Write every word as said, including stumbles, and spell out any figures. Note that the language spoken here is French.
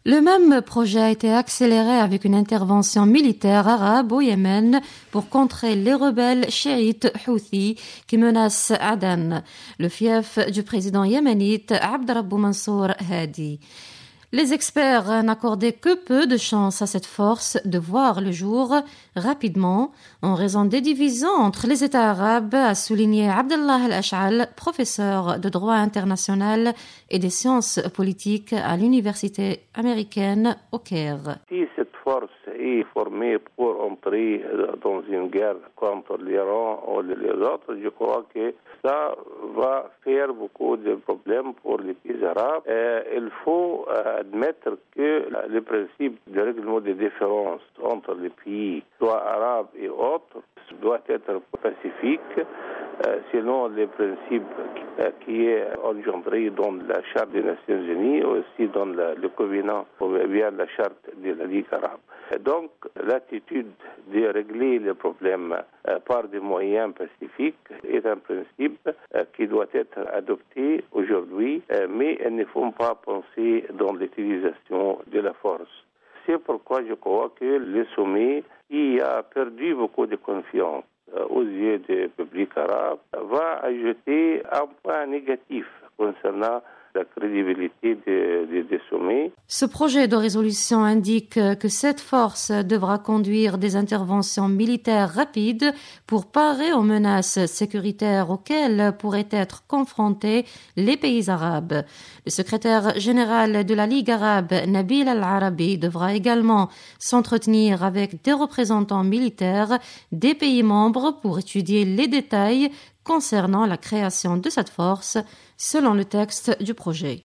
Le même projet a été accéléré avec une intervention militaire arabe au Yémen pour contrer les rebelles chiites Houthis qui menacent Aden, le fief du président yéménite Abd Rabbou Mansour Hadi. Les experts n'accordaient que peu de chance à cette force de voir le jour rapidement en raison des divisions entre les États arabes, a souligné Abdallah Al-Ash'al, professeur de droit international et des sciences politiques à l'université américaine au Caire. Si cette force est formée pour entrer dans une guerre contre l'Iran ou les autres, je crois que ça va faire beaucoup de problèmes pour les pays arabes. Et il faut admettre que le principe de règlement des différences entre les pays, soit arabes et autres, doit être pacifique, euh, selon les principes euh, qui est engendré dans la Charte des Nations Unies, aussi dans la, le Covenant, ou bien la Charte de la Ligue arabe. Et donc, l'attitude de régler les problèmes euh, par des moyens pacifiques est un principe euh, qui doit être adopté aujourd'hui, euh, mais il ne faut pas penser dans l'utilisation de la force. C'est pourquoi je crois que le sommet, qui a perdu beaucoup de confiance euh, aux yeux du public arabe, va ajouter un point négatif concernant la crédibilité des, des, des sommets. Ce projet de résolution indique que cette force devra conduire des interventions militaires rapides pour parer aux menaces sécuritaires auxquelles pourraient être confrontés les pays arabes. Le secrétaire général de la Ligue arabe, Nabil Al-Arabi, devra également s'entretenir avec des représentants militaires des pays membres pour étudier les détails concernant la création de cette force, selon le texte du projet.